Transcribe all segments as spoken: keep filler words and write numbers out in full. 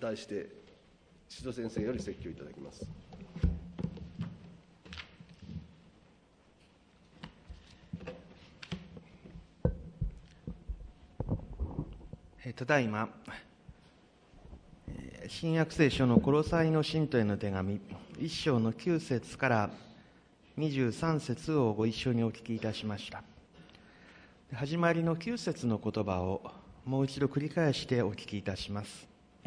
題して宍戸先生より説教いただきます。 ただいま新約聖書のコロサイの信徒への手紙いっ章のきゅう節からにじゅうさん節をご一緒にお聞きいたしました。始まりのきゅう節の言葉をもう一度繰り返してお聞きいたします。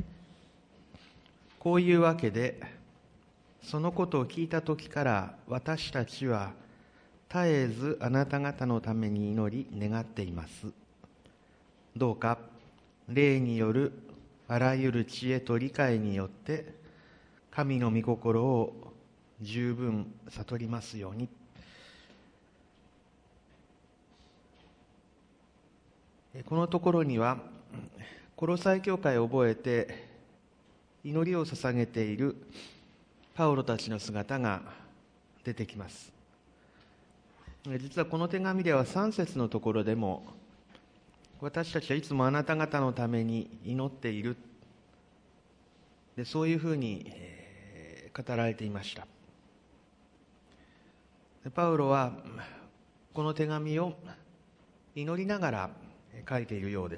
こういうわけで、そのことを聞いたときから私たちは絶えずあなた方のために祈り願っています。どうか霊によるあらゆる知恵と理解によって神の御心を十分悟りますように。このところにはコロサイ教会を覚えて祈りを捧げているパウロたちの姿が出てきます。実はこの手紙ではさん節のところでも、私たちはいつもあなた方のために祈っている、でそういうふうに語られていました。パウロはこの手紙を祈りながら書いているようです。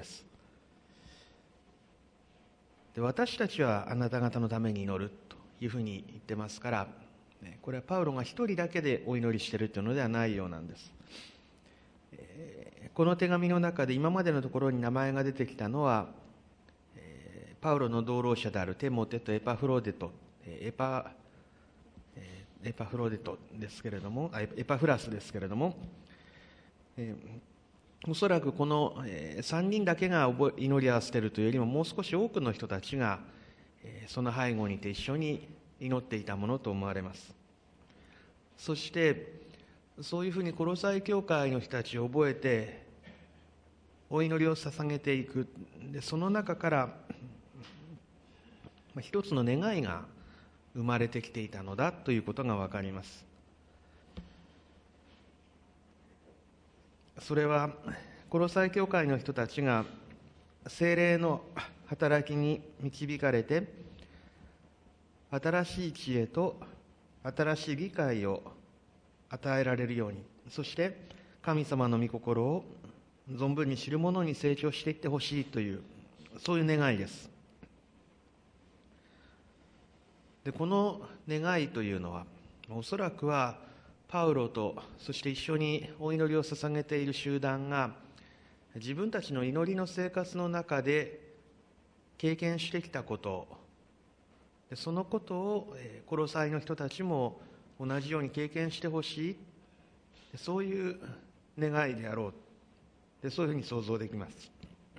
で私たちはあなた方のために祈るというふうに言ってますから、これはパウロが一人だけでお祈りしているというのではないようなんです。この手紙の中で今までのところに名前が出てきたのは、パウロの同労者であるテモテとエパフロデト、エパ、エパフロデトですけれども、エパフラスですけれども、おそらくこのさんにんだけが祈り合わせているというよりも、もう少し多くの人たちがその背後にいて一緒に祈っていたものと思われます。そしてそういうふうにコロサイ教会の人たちを覚えてお祈りを捧げていく。でその中から一つの願いが生まれてきていたのだということが分かります。それはコロサイ教会の人たちが聖霊の働きに導かれて、新しい知恵と新しい理解を与えられるように、そして神様の御心を存分に知る者に成長していってほしいという、そういう願いです。でこの願いというのは、おそらくはパウロとそして一緒にお祈りを捧げている集団が自分たちの祈りの生活の中で経験してきたこと、そのことをコロサイの人たちも同じように経験してほしい、そういう願いであろう、でそういうふうに想像できます。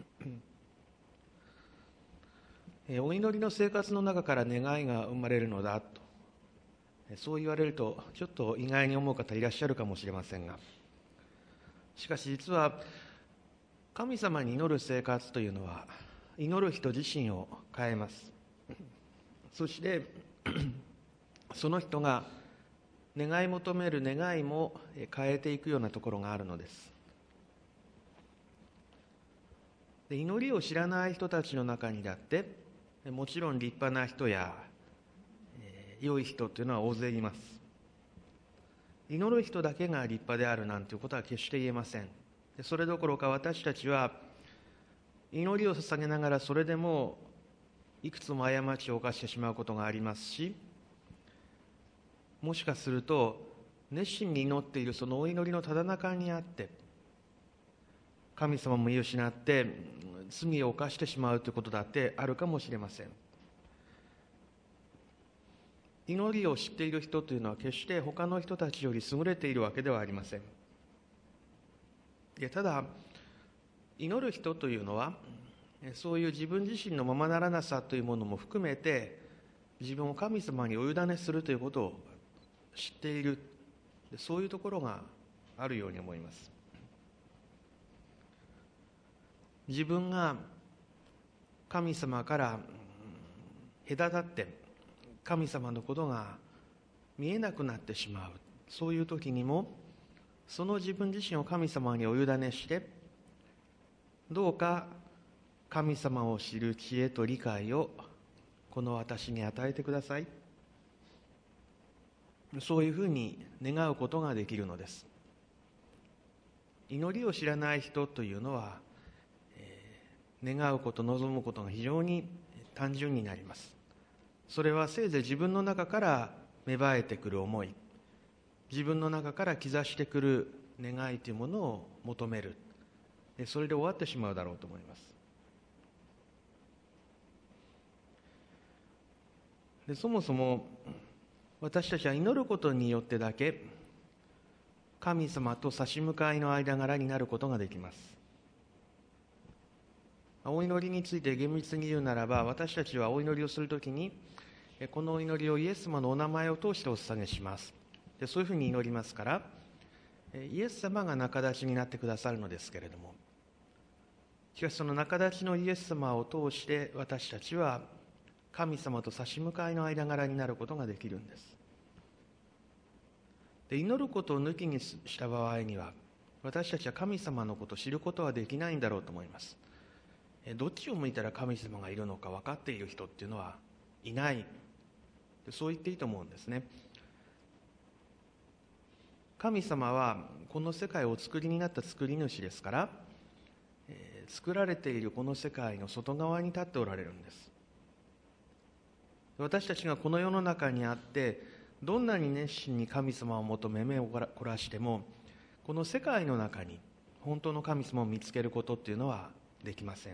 お祈りの生活の中から願いが生まれるのだと、そう言われるとちょっと意外に思う方いらっしゃるかもしれませんが、しかし実は神様に祈る生活というのは祈る人自身を変えます。そしてその人が願い求める願いも変えていくようなところがあるのです。で祈りを知らない人たちの中にだって、もちろん立派な人や、えー、良い人というのは大勢います。祈る人だけが立派であるなんていうことは決して言えません。でそれどころか私たちは祈りを捧げながらそれでもいくつも過ちを犯してしまうことがありますし、もしかすると熱心に祈っているそのお祈りのただ中にあって神様も見失って罪を犯してしまうということだってあるかもしれません。祈りを知っている人というのは決して他の人たちより優れているわけではありません。いやただ祈る人というのはそういう自分自身のままならなさというものも含めて自分を神様にお委ねするということを知っている、そういうところがあるように思います。自分が神様から隔たって神様のことが見えなくなってしまう、そういう時にもその自分自身を神様にお委ねして、どうか神様を知る知恵と理解をこの私に与えてください。そういうふうに願うことができるのです。祈りを知らない人というのは、えー、願うこと、望むことが非常に単純になります。それはせいぜい自分の中から芽生えてくる思い、自分の中から兆してくる願いというものを求める、それで終わってしまうだろうと思います。でそもそも私たちは祈ることによってだけ神様と差し向かいの間柄になることができます。お祈りについて厳密に言うならば、私たちはお祈りをするときにこのお祈りをイエス様のお名前を通してお捧げします。でそういうふうに祈りますから、イエス様が仲立ちになってくださるのですけれども、しかしその仲立ちのイエス様を通して私たちは神様と差し向かいの間柄になることができるんです。で祈ることを抜きにした場合には、私たちは神様のことを知ることはできないんだろうと思います。どっちを向いたら神様がいるのか分かっている人っていうのはいない、そう言っていいと思うんですね。神様はこの世界をお作りになった作り主ですから、えー、作られているこの世界の外側に立っておられるんです。私たちがこの世の中にあって、どんなに熱心に神様を求め目を凝らしても、この世界の中に本当の神様を見つけることっていうのはできません。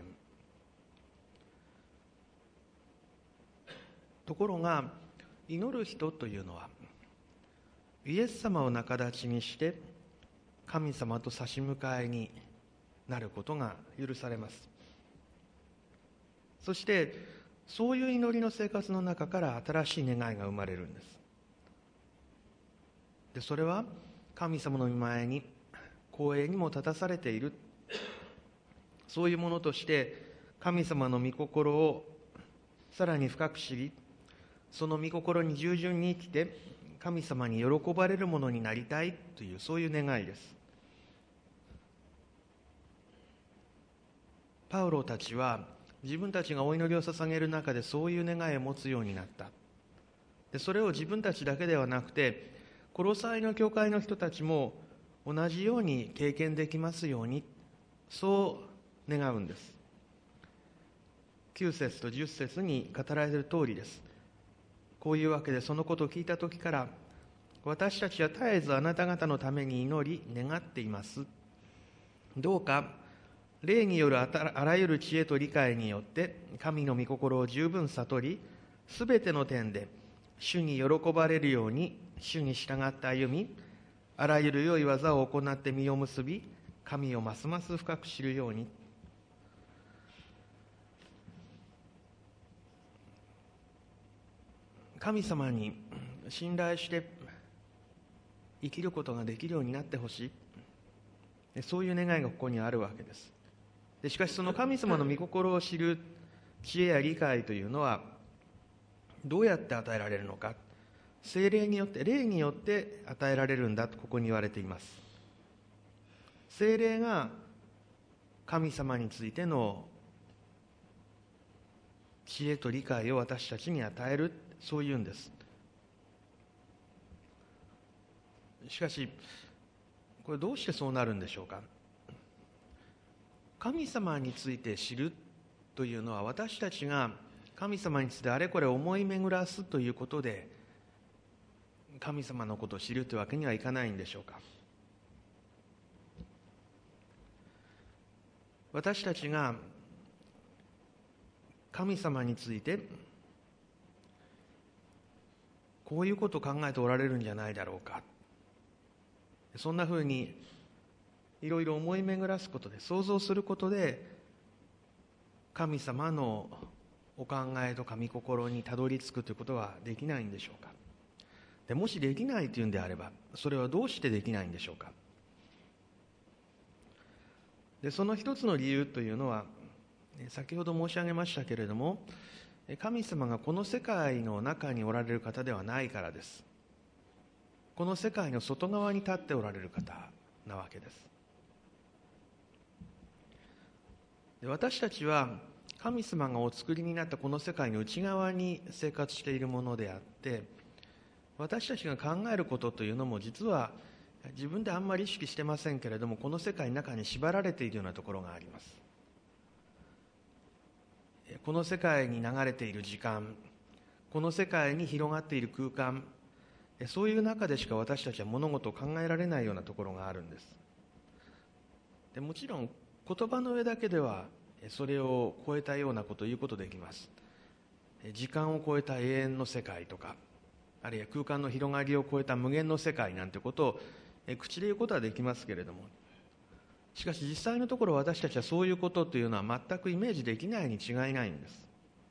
ところが祈る人というのは、イエス様を仲立ちにして神様と差し向かいになることが許されます。そしてそういう祈りの生活の中から新しい願いが生まれるんです。でそれは神様の御前に光栄にも立たされている、そういうものとして神様の御心をさらに深く知り、その御心に従順に生きて神様に喜ばれるものになりたいという、そういう願いです。パウロたちは自分たちがお祈りを捧げる中でそういう願いを持つようになった。でそれを自分たちだけではなくて、コロサイの教会の人たちも同じように経験できますように、そう願うんです。きゅう節とじゅっ節に語られている通りです。こういうわけで、そのことを聞いたときから、私たちは絶えずあなた方のために祈り願っています。どうか霊によるあらゆる知恵と理解によって神の御心を十分悟り、すべての点で主に喜ばれるように主に従って歩み、あらゆる良い技を行って実を結び、神をますます深く知るように。神様に信頼して生きることができるようになってほしい、そういう願いがここにあるわけです。でしかしその神様の御心を知る知恵や理解というのはどうやって与えられるのか、聖霊によって、霊によって与えられるんだとここに言われています。聖霊が神様についての知恵と理解を私たちに与える、そういうんです。しかしこれどうしてそうなるんでしょうか。神様について知るというのは、私たちが神様についてあれこれ思い巡らすということで神様のことを知るというわけにはいかないんでしょうか。私たちが神様についてこういうことを考えておられるんじゃないだろうか、そんなふうにいろいろ思い巡らすことで、想像することで神様のお考えとか御心にたどり着くということはできないんでしょうか。でもしできないというんであれば、それはどうしてできないんでしょうか。でその一つの理由というのは、先ほど申し上げましたけれども、神様がこの世界の中におられる方ではないからです。この世界の外側に立っておられる方なわけです。で私たちは神様がお作りになったこの世界の内側に生活しているものであって、私たちが考えることというのも実は自分であんまり意識してませんけれども、この世界の中に縛られているようなところがあります。この世界に流れている時間、この世界に広がっている空間、そういう中でしか私たちは物事を考えられないようなところがあるんです。でもちろん言葉の上だけではそれを超えたようなことを言うことできます。時間を超えた永遠の世界とか、あるいは空間の広がりを超えた無限の世界なんてことを口で言うことはできますけれども、しかし実際のところ私たちはそういうことというのは全くイメージできないに違いないんです。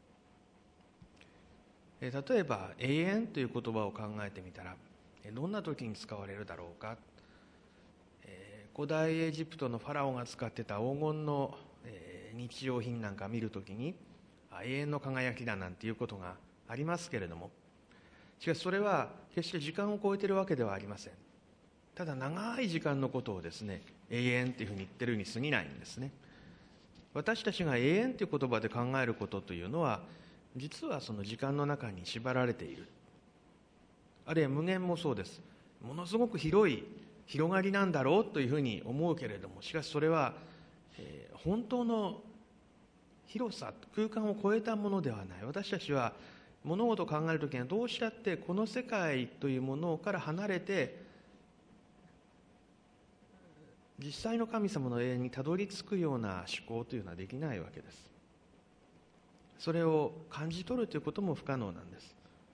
例えば永遠という言葉を考えてみたらどんな時に使われるだろうか。古代エジプトのファラオが使ってた黄金の日用品なんか見るときに永遠の輝きだなんていうことがありますけれども、しかしそれは決して時間を超えているわけではありません。ただ長い時間のことをですね、永遠というふうに言ってるに過ぎないんですね。私たちが永遠という言葉で考えることというのは、実はその時間の中に縛られている。あるいは無限もそうです。ものすごく広い広がりなんだろうというふうに思うけれども、しかしそれは、えー、本当の広さ、空間を超えたものではない。私たちは物事を考えるときにはどうしたってこの世界というものから離れて、実際の神様の永遠にたどり着くような思考というのはできないわけです。それを感じ取るということも不可能なんです。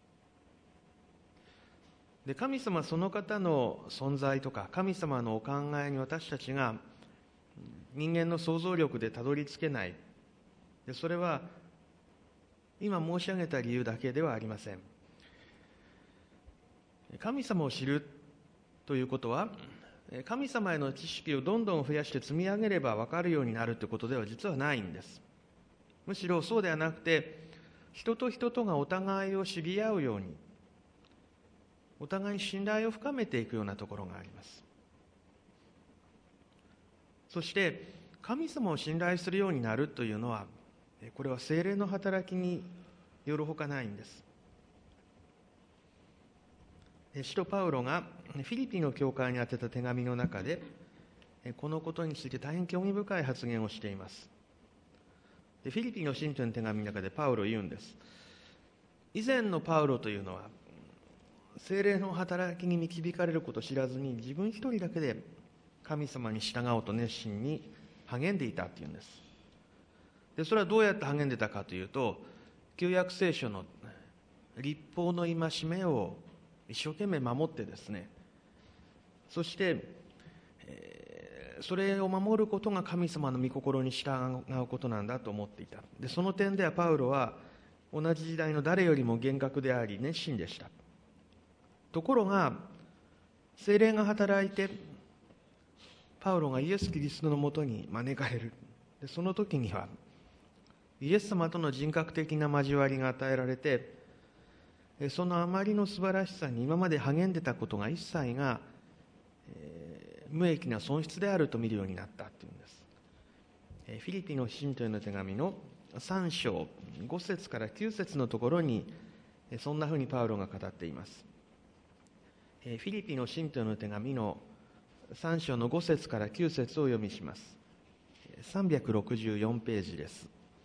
で、神様その方の存在とか神様のお考えに私たちが人間の想像力でたどり着けない。で、それは今申し上げた理由だけではありません。神様を知るということは、神様への知識をどんどん増やして積み上げれば分かるようになるということでは実はないんです。むしろそうではなくて、人と人とがお互いを知り合うように、お互いに信頼を深めていくようなところがあります。そして神様を信頼するようになるというのは、これは聖霊の働きによるほかないんです。使徒パウロがフィリピンの教会に宛てた手紙の中で、このことについて大変興味深い発言をしています。フィリピンの信徒の手紙の中でパウロ言うんです。以前のパウロというのは、聖霊の働きに導かれることを知らずに、自分一人だけで神様に従おうと熱心に励んでいたっていうんです。で、それはどうやって励んでたかというと、旧約聖書の律法の戒めを一生懸命守ってですね、そして、えー、それを守ることが神様の御心に従うことなんだと思っていた。で、その点ではパウロは同じ時代の誰よりも厳格であり熱心でした。ところが聖霊が働いてパウロがイエス・キリストのもとに招かれる。で、その時にはイエス様との人格的な交わりが与えられて、そのあまりの素晴らしさに今まで励んでたことが一切が、えー、無益な損失であると見るようになったというんです。えー、フィリピンの信徒への手紙のさん章ご節からきゅう節のところにそんなふうにパウロが語っています。えー、フィリピンの信徒への手紙のさん章のご節からきゅう節をお読みします。さんびゃくろくじゅうよんページです。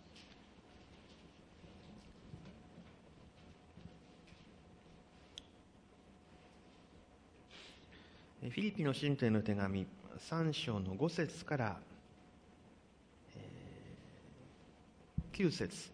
フィリピンの信徒への手紙さん章のご節からきゅう節。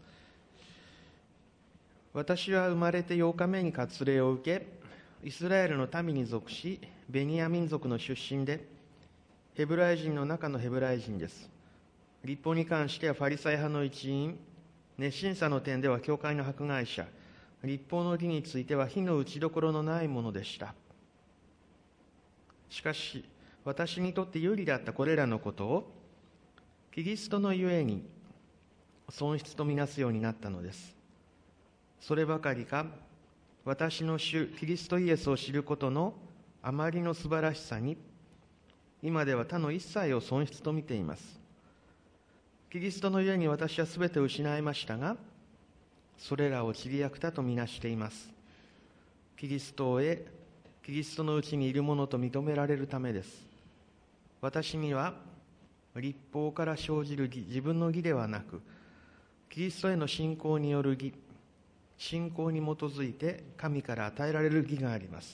私は生まれてようかめに割礼を受け、イスラエルの民に属し、ベニヤ民族の出身で、ヘブライ人の中のヘブライ人です。律法に関してはファリサイ派の一員、熱心さの点では教会の迫害者、律法の義については火の打ちどころのないものでした。しかし、私にとって有利だったこれらのことを、キリストのゆえに損失とみなすようになったのです。そればかりか、私の主キリストイエスを知ることのあまりの素晴らしさに、今では他の一切を損失と見ています。 キリストのゆえに私はすべてを失いましたが、それらを塵役だとみなしています。キリストを得、キリストのうちにいるものと認められるためです。私には律法から生じる義、自分の義ではなく、キリストへの信仰による義、信仰に基づいて神から与えられる義があります。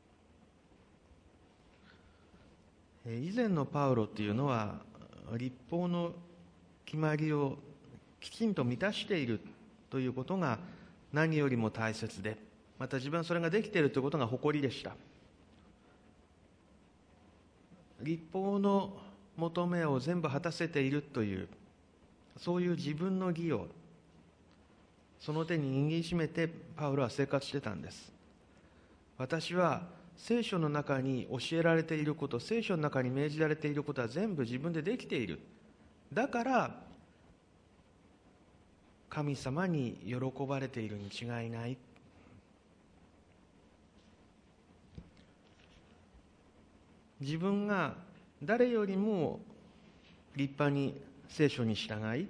以前のパウロというのは、律法の決まりをきちんと満たしているということが何よりも大切で、また自分はそれができているということが誇りでした。律法の求めを全部果たせているという、そういう自分の義をその手に握りしめてパウロは生活してたんです。私は聖書の中に教えられていること、聖書の中に命じられていることは全部自分でできている。だから神様に喜ばれているに違いない。自分が誰よりも立派に聖書に従い、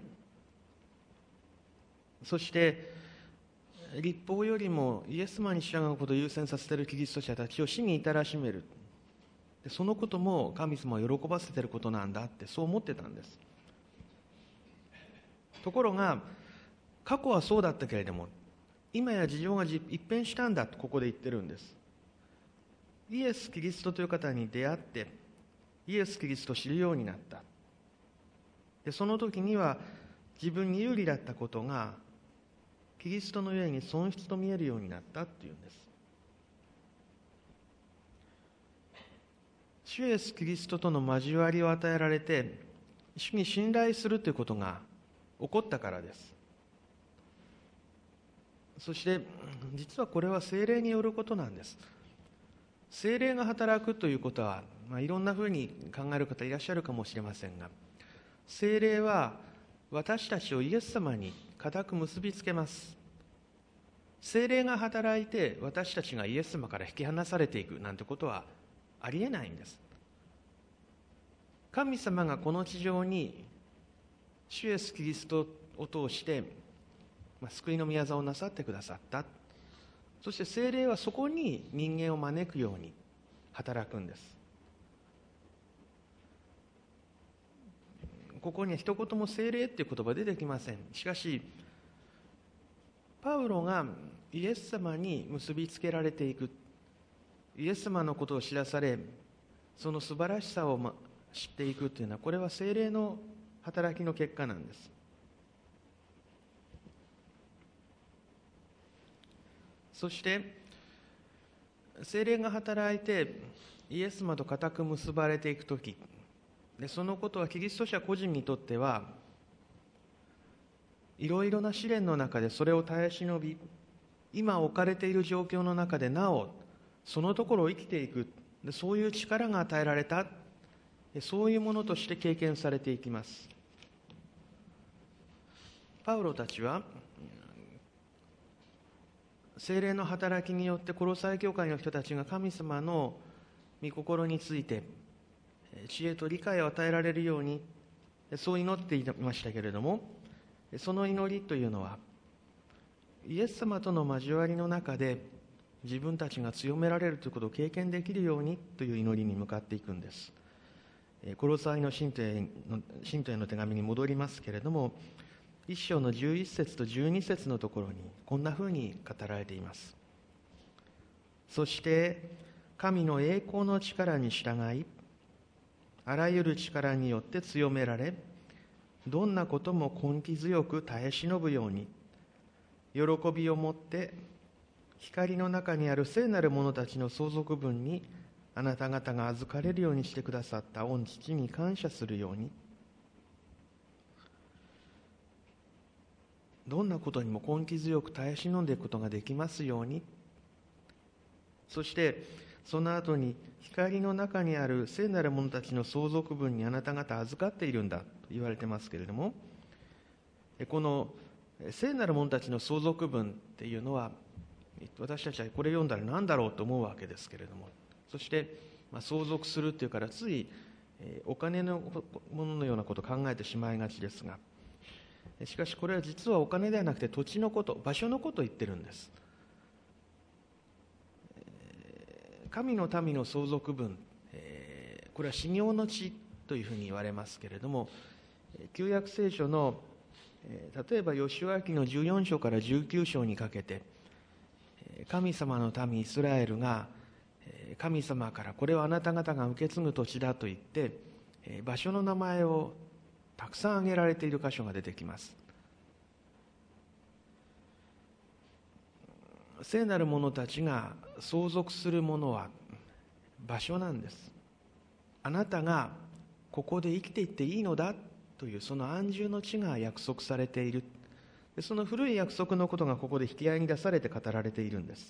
そして律法よりもイエス様に従うことを優先させているキリスト者たちを死に至らしめる。そのことも神様を喜ばせていることなんだってそう思ってたんです。ところが過去はそうだったけれども、今や事情が一変したんだとここで言ってるんです。イエス・キリストという方に出会ってイエス・キリストを知るようになった。でその時には自分に有利だったことがキリストのゆえに損失と見えるようになったっていうんです。主イエス・キリストとの交わりを与えられて主に信頼するということが起こったからです。そして実はこれは聖霊によることなんです。聖霊が働くということは、まあ、いろんなふうに考える方いらっしゃるかもしれませんが、聖霊は私たちをイエス様に固く結びつけます。聖霊が働いて私たちがイエス様から引き離されていくなんてことはありえないんです。神様がこの地上に主イエスキリストを通して、まあ、救いの宮座をなさってくださった。そして聖霊はそこに人間を招くように働くんです。ここには一言も聖霊っていう言葉出てきません。しかしパウロがイエス様に結びつけられていく、イエス様のことを知らされ、その素晴らしさを知っていくというのは、これは聖霊の働きの結果なんです。そして聖霊が働いてイエス様と固く結ばれていくときで、そのことはキリスト者個人にとってはいろいろな試練の中でそれを耐え忍び、今置かれている状況の中でなおそのところを生きていく、そういう力が与えられた、そういうものとして経験されていきます。パウロたちは聖霊の働きによってコロサイ教会の人たちが神様の御心について知恵と理解を与えられるようにそう祈っていましたけれども、その祈りというのはイエス様との交わりの中で自分たちが強められるということを経験できるようにという祈りに向かっていくんです。コロサイの信徒への、信徒への手紙に戻りますけれども、一章のじゅういち節とじゅうに節のところにこんなふうに語られています。そして神の栄光の力に従い、あらゆる力によって強められ、どんなことも根気強く耐え忍ぶように、喜びをもって光の中にある聖なる者たちの相続分にあなた方が預かれるようにしてくださった御父に感謝するように、どんなことにも根気強く耐え忍んでいくことができますように。そしてその後に、光の中にある聖なる者たちの相続分にあなた方預かっているんだと言われてますけれども、この聖なる者たちの相続分っていうのは、私たちはこれ読んだら何だろうと思うわけですけれども、そして、まあ、相続するっていうからついお金のもののようなことを考えてしまいがちですが、しかしこれは実はお金ではなくて土地のこと、場所のことを言ってるんです。神の民の相続分、これは修行の地というふうに言われますけれども、旧約聖書の例えばヨシュア記のじゅうよん章からじゅうきゅう章にかけて、神様の民イスラエルが神様からこれはあなた方が受け継ぐ土地だと言って場所の名前をたくさん挙げられている箇所が出てきます。聖なる者たちが相続するものは場所なんです。あなたがここで生きていっていいのだというその安住の地が約束されている。その古い約束のことがここで引き合いに出されて語られているんです。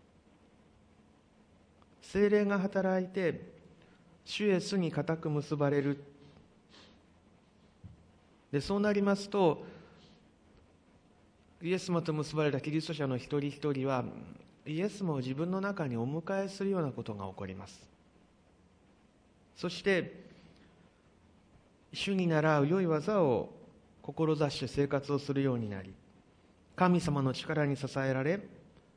聖霊が働いて主イエスに固く結ばれる。でそうなりますと、イエス様と結ばれたキリスト者の一人一人はイエス様を自分の中にお迎えするようなことが起こります。そして主に倣う良い技を志して生活をするようになり、神様の力に支えられ、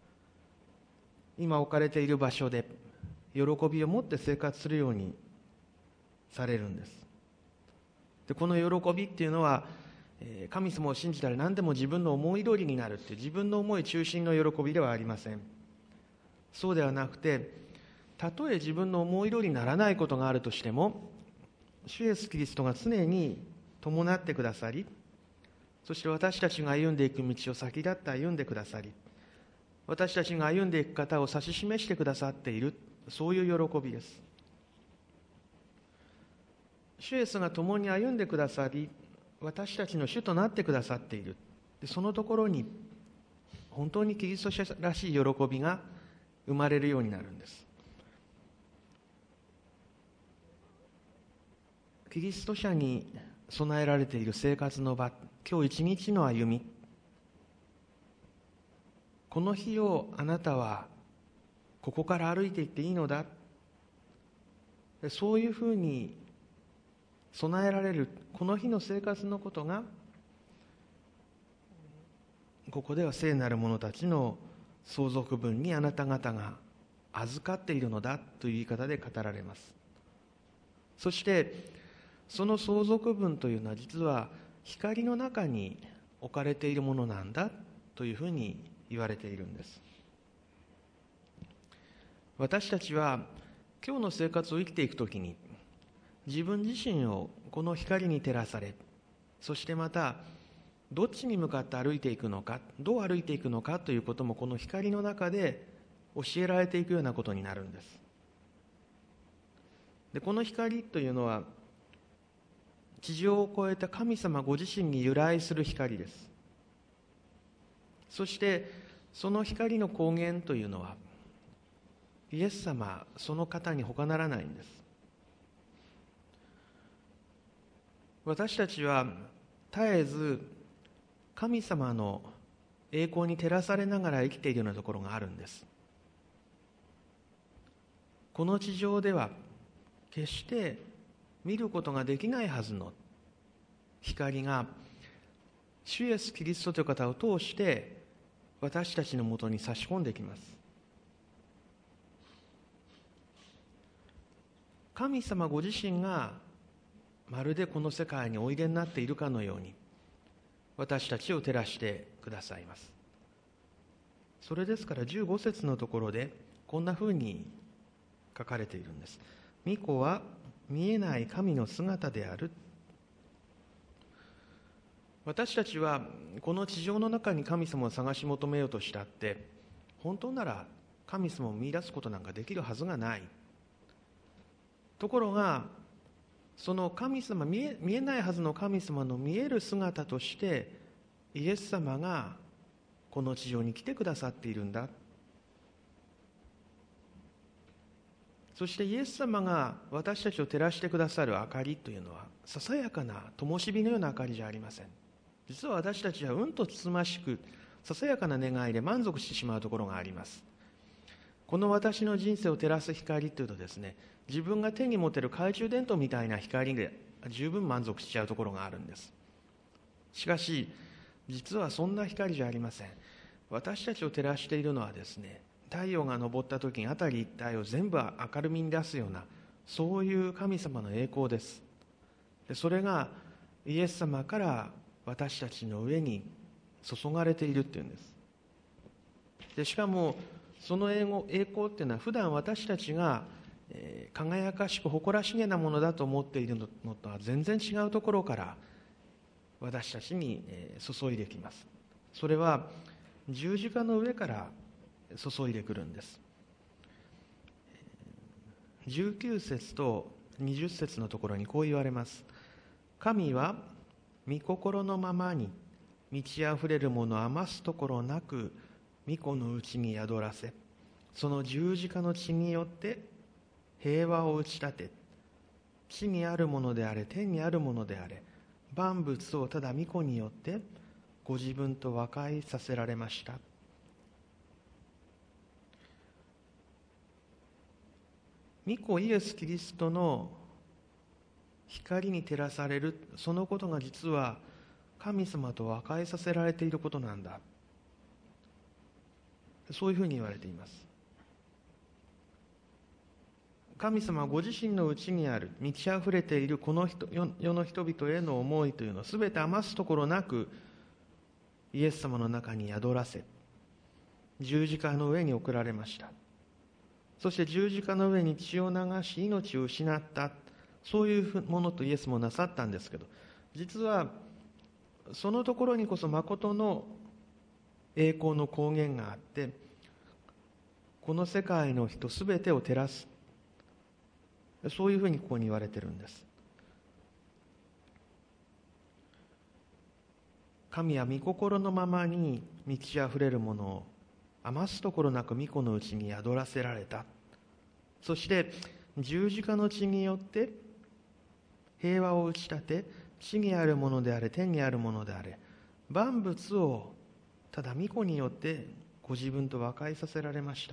今置かれている場所で喜びを持って生活するようにされるんです。でこの喜びっていうのは、神様を信じたら何でも自分の思い通りになるっていう自分の思い中心の喜びではありません。そうではなくて、たとえ自分の思い通りにならないことがあるとしても、主イエスキリストが常に伴ってくださり、そして私たちが歩んでいく道を先立って歩んでくださり、私たちが歩んでいく方を指し示してくださっている、そういう喜びです。主イエスが共に歩んでくださり、私たちの主となってくださっている。でそのところに本当にキリスト者らしい喜びが生まれるようになるんです。キリスト者に備えられている生活の場、今日一日の歩み、この日をあなたはここから歩いていっていいのだ、そういうふうに備えられるこの日の生活のことが、ここでは聖なる者たちの相続分にあなた方が預かっているのだという言い方で語られます。そしてその相続分というのは実は光の中に置かれているものなんだというふうに言われているんです。私たちは今日の生活を生きていくときに、自分自身をこの光に照らされ、そしてまたどっちに向かって歩いていくのか、どう歩いていくのかということもこの光の中で教えられていくようなことになるんです。でこの光というのは地上を越えた神様ご自身に由来する光です。そしてその光の光源というのはイエス様その方に他ならないんです。私たちは絶えず神様の栄光に照らされながら生きているようなところがあるんです。この地上では決して見ることができないはずの光が主イエスキリストという方を通して私たちのもとに差し込んできます。神様ご自身がまるでこの世界においでになっているかのように私たちを照らしてくださいます。それですからじゅうご節のところでこんなふうに書かれているんです。御子は見えない神の姿である。私たちはこの地上の中に神様を探し求めようとしたって本当なら神様を見出すことなんかできるはずがない。ところがその神様、見え、見えないはずの神様の見える姿としてイエス様がこの地上に来てくださっているんだ。そしてイエス様が私たちを照らしてくださる明かりというのはささやかな灯火のような明かりじゃありません。実は私たちはうんとつつましくささやかな願いで満足してしまうところがあります。 この私の人生を照らす光というとですね、自分が手に持てる懐中電灯みたいな光で十分満足しちゃうところがあるんです。しかし実はそんな光じゃありません。私たちを照らしているのはですね、太陽が昇った時に辺り一帯を全部明るみに出すような、そういう神様の栄光です。でそれがイエス様から私たちの上に注がれているっていうんです。でしかもその栄光っていうのは普段私たちが、えー、輝かしく誇らしげなものだと思っているのとは全然違うところから私たちに、えー、注いできます。それは十字架の上から注いでくるんです。じゅうきゅう節とにじゅう節のところにこう言われます。神は御心のままに満ち溢れるもの余すところなく御子のうちに宿らせ、その十字架の血によって平和を打ち立て、地にあるものであれ天にあるものであれ万物をただ御子によってご自分と和解させられました。御子イエス・キリストの光に照らされる、そのことが実は神様と和解させられていることなんだ、そういうふうに言われています。神様はご自身の内にある満ち溢れているこの人世の人々への思いというのをすべて余すところなくイエス様の中に宿らせ、十字架の上に送られました。そして十字架の上に血を流し命を失った、そういうものとイエスもなさったんですけど、実はそのところにこそ誠の栄光の光源があって、この世界の人すべてを照らす、そういうふうにここに言われているんです。神は御心のままに満ち溢れるものを余すところなく御子のうちに宿らせられた。そして十字架の血によって平和を打ち立て、地にあるものであれ天にあるものであれ万物をただ御子によってご自分と和解させられました。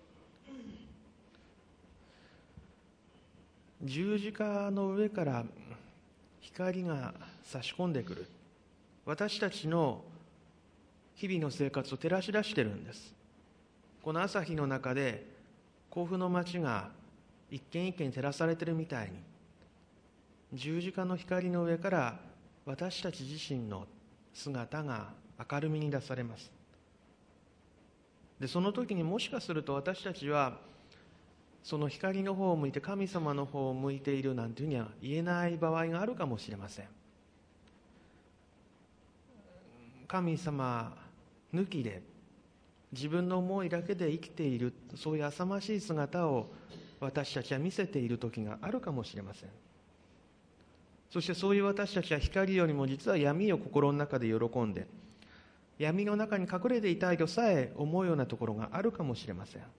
十字架の上から光が差し込んでくる、私たちの日々の生活を照らし出しているんです。この朝日の中で甲府の街が一軒一軒照らされているみたいに、十字架の光の上から私たち自身の姿が明るみに出されます。でその時にもしかすると私たちはその光の方を向いて神様の方を向いているなんていうふうには言えない場合があるかもしれません。神様抜きで自分の思いだけで生きている、そういう浅ましい姿を私たちは見せている時があるかもしれません。そしてそういう私たちは光よりも実は闇を心の中で喜んで、闇の中に隠れていたいとさえ思うようなところがあるかもしれません。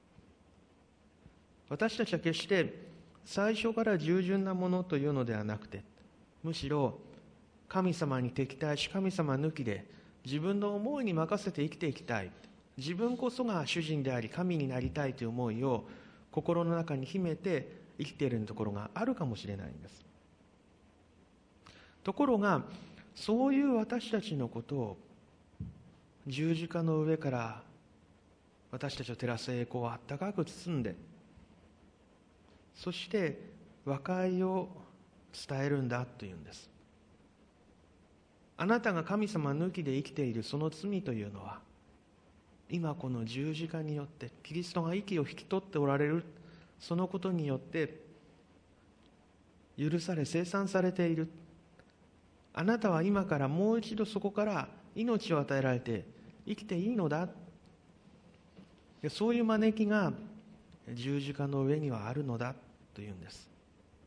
私たちは決して最初から従順なものというのではなくて、むしろ神様に敵対し神様抜きで自分の思いに任せて生きていきたい、自分こそが主人であり神になりたいという思いを心の中に秘めて生きているところがあるかもしれないんです。ところがそういう私たちのことを十字架の上から私たちを照らす栄光をあったかく包んで、そして和解を伝えるんだというんです。あなたが神様抜きで生きているその罪というのは、今この十字架によってキリストが息を引き取っておられるそのことによって許され清算されている。あなたは今からもう一度そこから命を与えられて生きていいのだ、そういう招きが十字架の上にはあるのだというんです。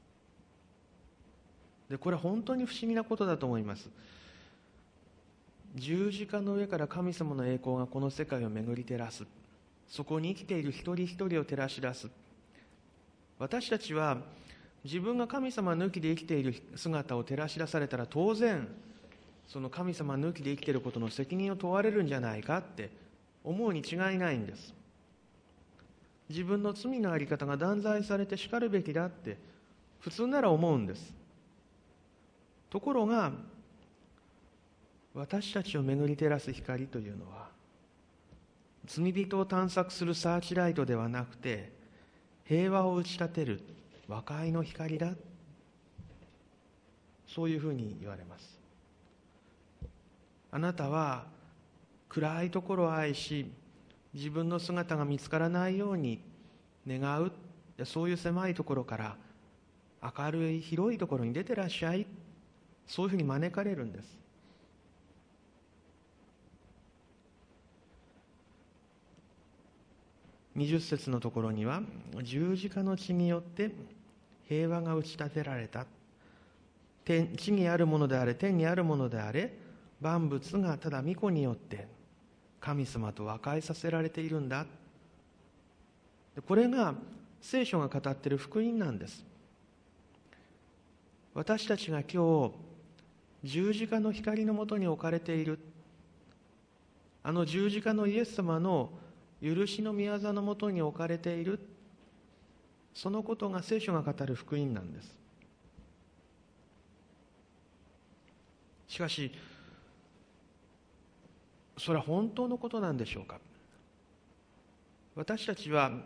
でこれは本当に不思議なことだと思います。十字架の上から神様の栄光がこの世界を巡り照らす、そこに生きている一人一人を照らし出す。私たちは自分が神様抜きで生きている姿を照らし出されたら、当然その神様抜きで生きていることの責任を問われるんじゃないかって思うに違いないんです。 自分の罪のあり方が断罪されてしかるべきだって普通なら思うんです。ところが私たちを巡り照らす光というのは、罪人を探索するサーチライトではなくて、平和を打ち立てる和解の光だ、そういうふうに言われます。あなたは暗いところを愛し、自分の姿が見つからないように願う、そういう狭いところから明るい広いところに出てらっしゃい、そういうふうに招かれるんです。にじゅっ節のところには、十字架の血によって平和が打ち立てられた。天地にあるものであれ、天にあるものであれ、万物がただ御子によって神様と和解させられているんだ。これが聖書が語っている福音なんです。私たちが今日十字架の光のもとに置かれている、あの十字架のイエス様の許しの御業のもとに置かれている、そのことが聖書が語る福音なんです。しかしそれは本当のことなんでしょうか。私たちは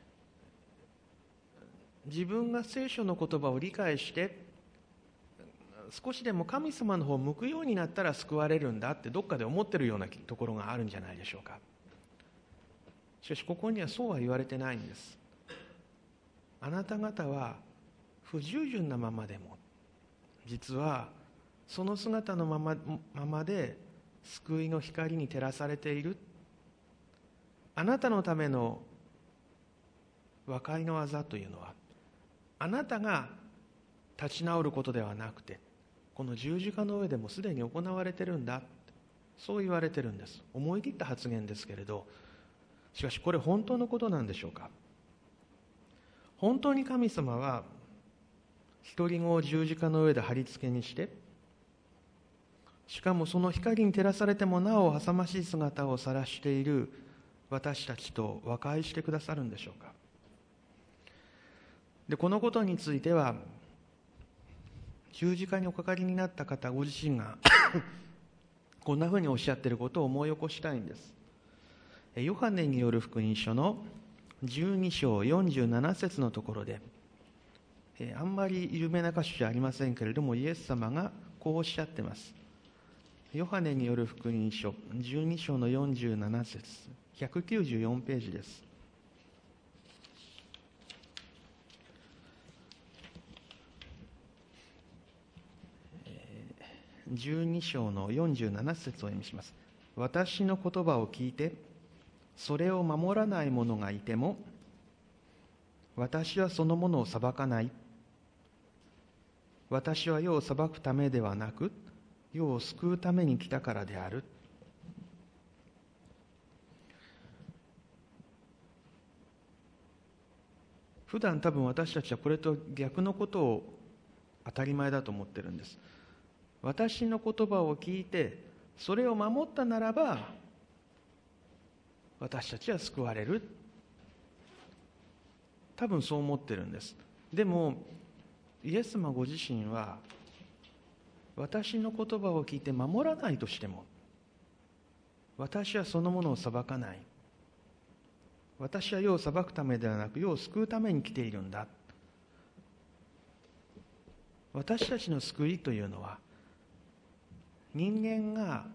自分が聖書の言葉を理解して少しでも神様の方を向くようになったら救われるんだってどっかで思ってるようなところがあるんじゃないでしょうか。しかしここにはそうは言われてないんです。あなた方は不従順なままでも実はその姿のまま、ままで救いの光に照らされている。あなたのための和解の技というのは、あなたが立ち直ることではなくて、この十字架の上でもすでに行われてるんだ、そう言われてるんです。思い切った発言ですけれど、しかしこれ本当のことなんでしょうか。本当に神様は一人子を十字架の上で貼り付けにして、しかもその光に照らされてもなお浅ましい姿を晒している私たちと和解してくださるんでしょうか。で、このことについては十字架におかかりになった方ご自身がこんなふうにおっしゃっていることを思い起こしたいんです。ヨハネによる福音書のじゅうに章よんじゅうなな節のところで、あんまり有名な箇所じゃありませんけれども、イエス様がこうおっしゃっています。ヨハネによる福音書じゅうに章のよんじゅうなな節、ひゃくきゅうじゅうよんページです。じゅうに章のよんじゅうなな節を読みします。私の言葉を聞いてそれを守らない者がいても、私はその者を裁かない。私は世を裁くためではなく、世を救うために来たからである。普段多分私たちはこれと逆のことを当たり前だと思ってるんです。私の言葉を聞いてそれを守ったならば私たちは救われる。多分そう思ってるんです。でもイエス様ご自身は、私の言葉を聞いて守らないとしても私はそのものを裁かない。私は世を裁くためではなく世を救うために来ているんだ。私たちの救いというのは、人間が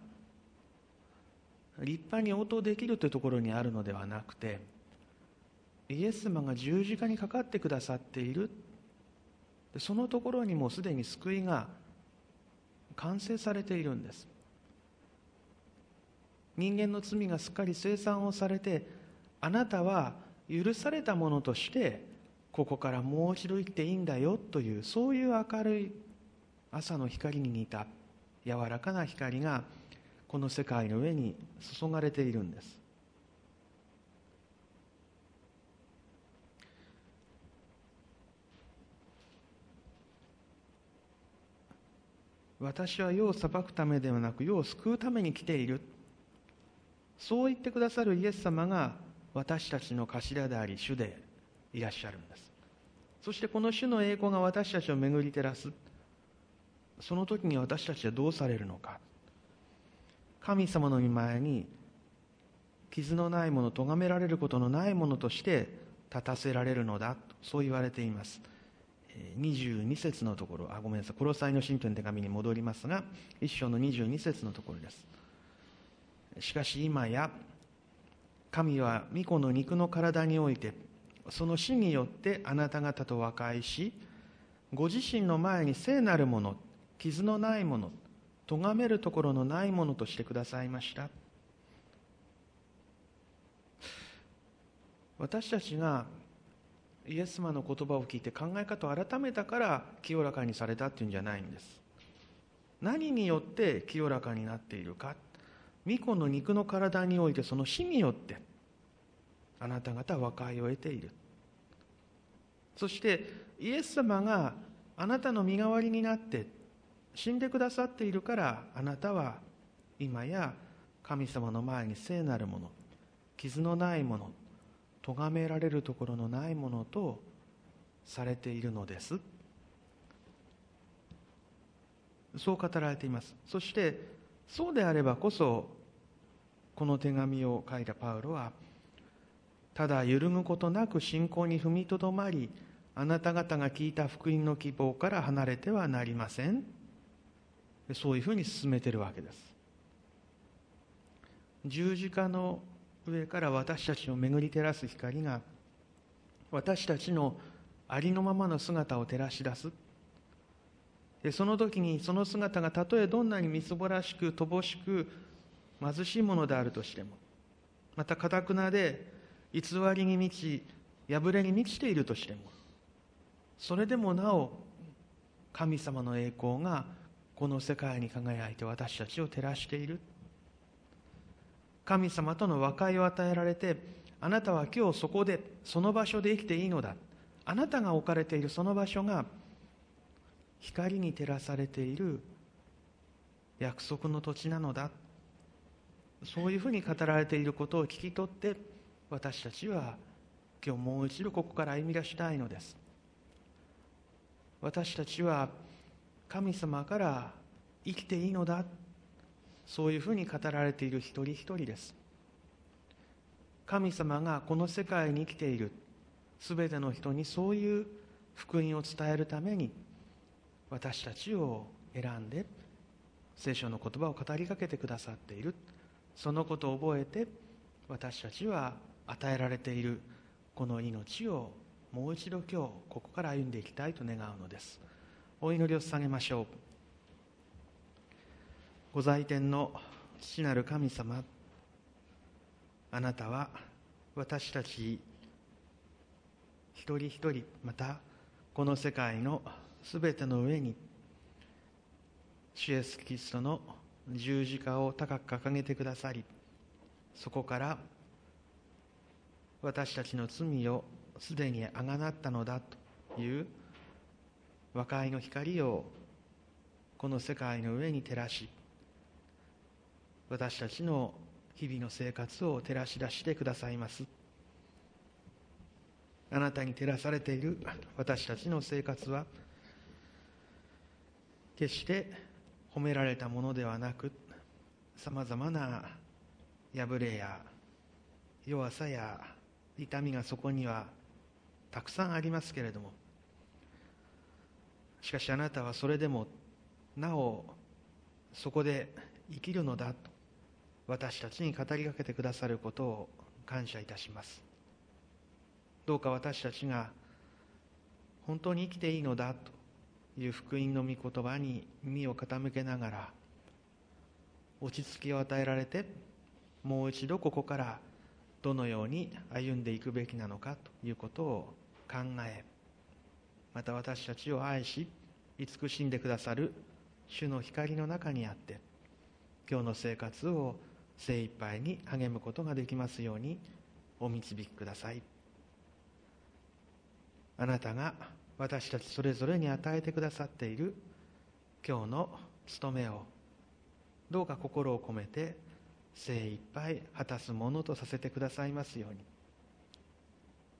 立派に応答できるというところにあるのではなくて、イエス様が十字架にかかってくださっている、そのところにもすでに救いが完成されているんです。人間の罪がすっかり清算をされて、あなたは許されたものとしてここからもう一度生きていいんだよという、そういう明るい朝の光に似た柔らかな光がこの世界の上に注がれているんです。私は世を裁くためではなく世を救うために来ている、そう言ってくださるイエス様が私たちの頭であり主でいらっしゃるんです。そしてこの主の栄光が私たちを巡り照らす。その時に私たちはどうされるのか。神様の御前に傷のないもの、咎められることのないものとして立たせられるのだと、そう言われています。にじゅうに節のところ、あ、ごめんなさい、コロサイの信徒の手紙に戻りますが、一章のにじゅうに節のところです。しかし今や神は御子の肉の体においてその死によってあなた方と和解し、ご自身の前に聖なるもの、傷のないもの、咎めるところのないものとしてくださいました。私たちがイエス様の言葉を聞いて考え方を改めたから清らかにされたっていうんじゃないんです。何によって清らかになっているか。御子の肉の体においてその死によってあなた方は和解を得ている。そしてイエス様があなたの身代わりになって死んでくださっているから、あなたは今や神様の前に聖なるもの、傷のないもの、咎められるところのないものとされているのです。そう語られています。そしてそうであればこそ、この手紙を書いたパウロは、ただ揺るぐことなく信仰に踏みとどまり、あなた方が聞いた福音の希望から離れてはなりません。そういうふうに進めているわけです。十字架の上から私たちを巡り照らす光が、私たちのありのままの姿を照らし出す。でその時にその姿がたとえどんなにみすぼらしく乏しく貧しいものであるとしても、また堅なで偽りに満ち破れに満ちているとしても、それでもなお神様の栄光がこの世界に輝いて私たちを照らしている。神様との和解を与えられて、あなたは今日そこでその場所で生きていいのだ。あなたが置かれているその場所が光に照らされている約束の土地なのだ。そういうふうに語られていることを聞き取って、私たちは今日もう一度ここから歩み出したいのです。私たちは神様から生きていいのだ、そういうふうに語られている一人一人です。神様がこの世界に生きているすべての人にそういう福音を伝えるために、私たちを選んで聖書の言葉を語りかけてくださっている。そのことを覚えて、私たちは与えられているこの命をもう一度今日ここから歩んでいきたいと願うのです。お祈りを捧げましょう。ご在天の父なる神様、あなたは私たち一人一人、またこの世界のすべての上に主イエスキリストの十字架を高く掲げてくださり、そこから私たちの罪をすでにあがなったのだという和解の光をこの世界の上に照らし、私たちの日々の生活を照らし出してくださいます。あなたに照らされている私たちの生活は、決して褒められたものではなく、さまざまな破れや弱さや痛みがそこにはたくさんありますけれども、しかしあなたはそれでもなおそこで生きるのだと私たちに語りかけてくださることを感謝いたします。どうか私たちが本当に生きていいのだという福音の御言葉に耳を傾けながら、落ち着きを与えられて、もう一度ここからどのように歩んでいくべきなのかということを考え、また私たちを愛し慈しんでくださる主の光の中にあって、今日の生活を精一杯に励むことができますようにお導きください。あなたが私たちそれぞれに与えてくださっている今日の務めを、どうか心を込めて精一杯果たすものとさせてくださいますように、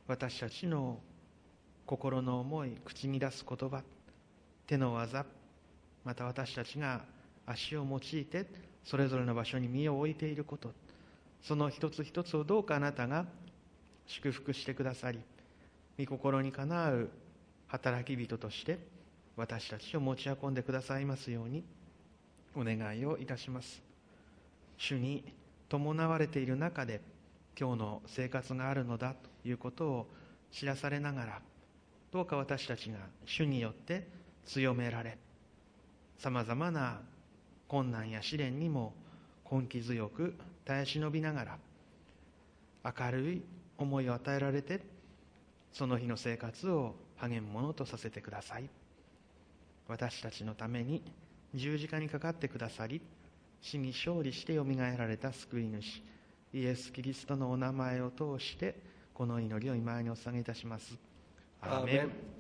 私たちの心の思い、口に出す言葉、手の技、また私たちが足を用いてそれぞれの場所に身を置いていること、その一つ一つをどうかあなたが祝福してくださり、御心にかなう働き人として私たちを持ち運んでくださいますようにお願いをいたします。主に伴われている中で今日の生活があるのだということを知らされながら、どうか私たちが主によって強められ、さまざまな困難や試練にも根気強く耐え忍びながら、明るい思いを与えられて、その日の生活を励むものとさせてください。私たちのために十字架にかかってくださり、死に勝利してよみがえられた救い主イエス・キリストのお名前を通してこの祈りを今にお捧げいたします。アーメン。